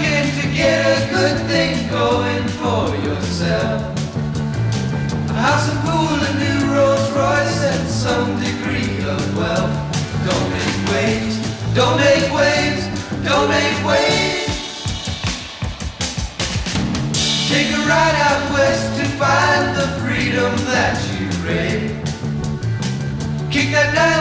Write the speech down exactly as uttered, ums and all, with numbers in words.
looking to get a good thing going for yourself. A house and pool, a new Rolls Royce, and some degree of wealth. Don't make waves, don't make waves, don't make waves. Take a ride out west to find the freedom that you crave. Kick that